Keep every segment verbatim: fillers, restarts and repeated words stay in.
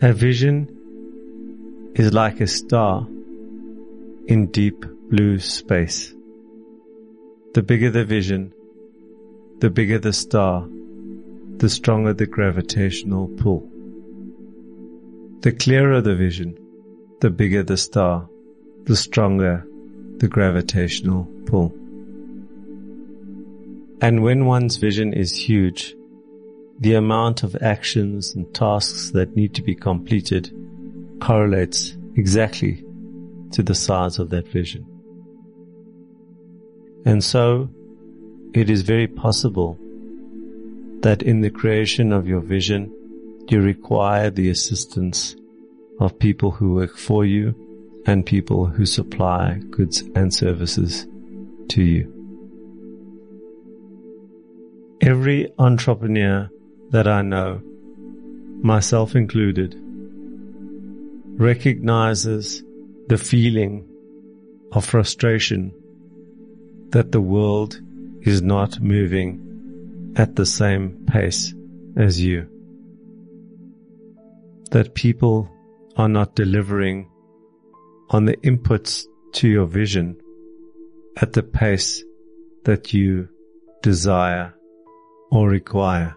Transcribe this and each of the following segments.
A vision is like a star in deep blue space. The bigger the vision, the bigger the star, the stronger the gravitational pull. The clearer the vision, the bigger the star, the stronger the gravitational pull. And when one's vision is huge, the amount of actions and tasks that need to be completed correlates exactly to the size of that vision. And so, it is very possible that in the creation of your vision, you require the assistance of people who work for you and people who supply goods and services to you. Every entrepreneur that I know, myself included, recognizes the feeling of frustration that the world is not moving at the same pace as you. That people are not delivering on the inputs to your vision at the pace that you desire or require.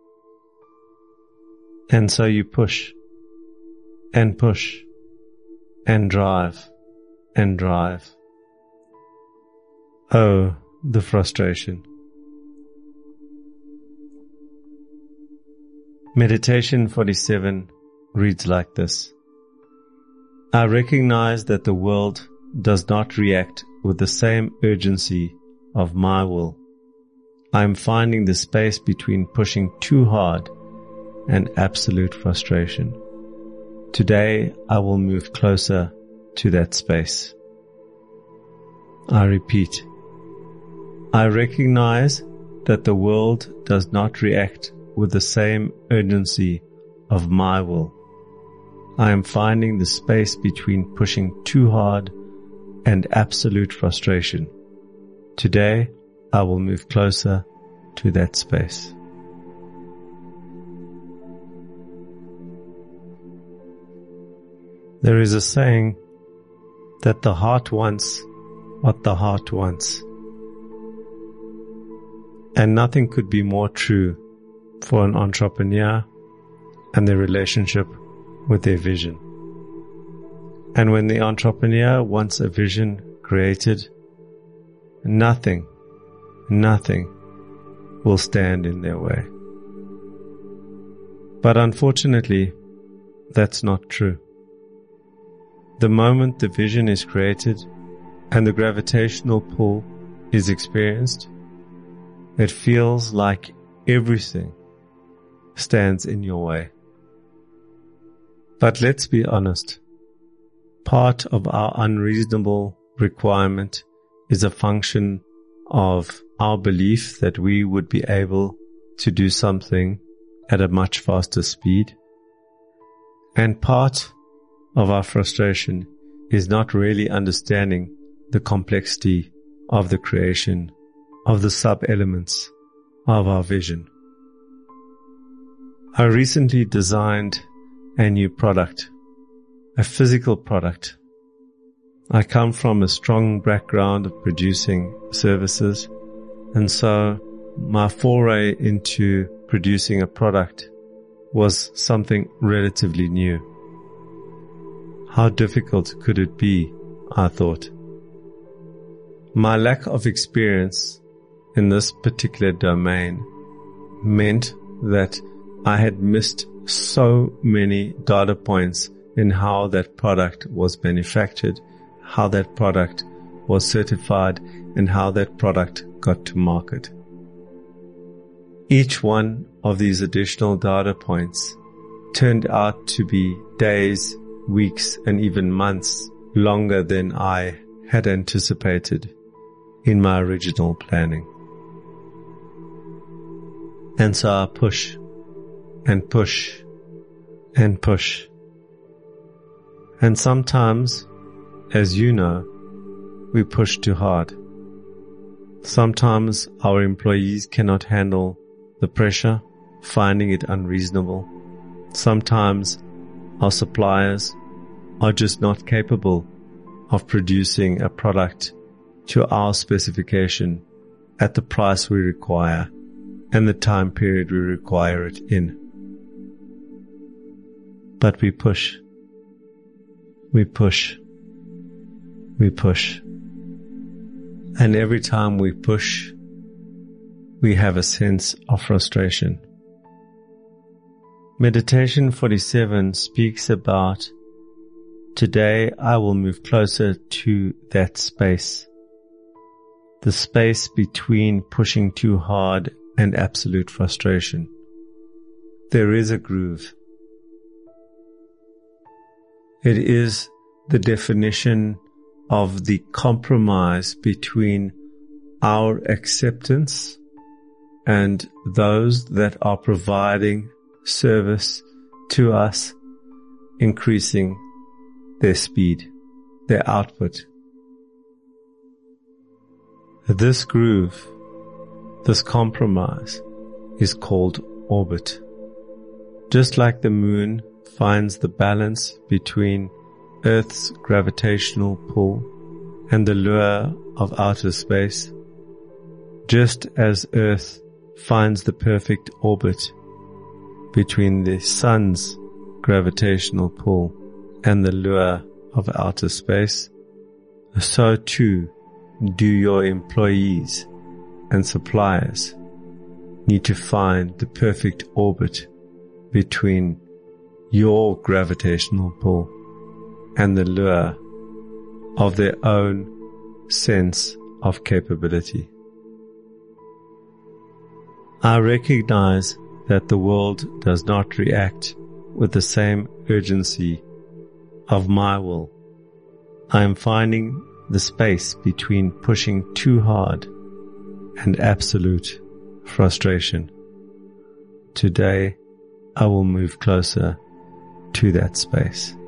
And so you push and push and drive and drive. Oh, the frustration. Meditation forty-seven reads like this. I recognize that the world does not react with the same urgency of my will. I am finding the space between pushing too hard and absolute frustration. Today, I will move closer to that space. I repeat, I recognize that the world does not react with the same urgency of my will. I am finding the space between pushing too hard and absolute frustration. Today, I will move closer to that space. There is a saying that the heart wants what the heart wants. And nothing could be more true for an entrepreneur and their relationship with their vision. And when the entrepreneur wants a vision created, nothing, nothing will stand in their way. But unfortunately, that's not true. The moment the vision is created and the gravitational pull is experienced, it feels like everything stands in your way. But let's be honest. Part of our unreasonable requirement is a function of our belief that we would be able to do something at a much faster speed. And part of our frustration is not really understanding the complexity of the creation of the sub-elements of our vision. I recently designed a new product, a physical product. I come from a strong background of producing services, and so my foray into producing a product was something relatively new. How difficult could it be, I thought. My lack of experience in this particular domain meant that I had missed so many data points in how that product was manufactured, how that product was certified, and how that product got to market. Each one of these additional data points turned out to be days, weeks, and even months longer than I had anticipated in my original planning. And so I push and push and push. And sometimes, as you know, we push too hard. Sometimes our employees cannot handle the pressure, finding it unreasonable. Sometimes Our suppliers are just not capable of producing a product to our specification at the price we require and the time period we require it in. But we push, we push, we push. And every time we push, we have a sense of frustration. Meditation forty-seven speaks about, today I will move closer to that space, the space between pushing too hard and absolute frustration. There is a groove. It is the definition of the compromise between our acceptance and those that are providing service to us, increasing their speed, their output. This groove, this compromise, is called orbit. Just like the moon finds the balance between Earth's gravitational pull and the lure of outer space, just as Earth finds the perfect orbit between the sun's gravitational pull and the lure of outer space, so too do your employees and suppliers need to find the perfect orbit between your gravitational pull and the lure of their own sense of capability. I recognize that the world does not react with the same urgency of my will. I am finding the space between pushing too hard and absolute frustration. Today, I will move closer to that space.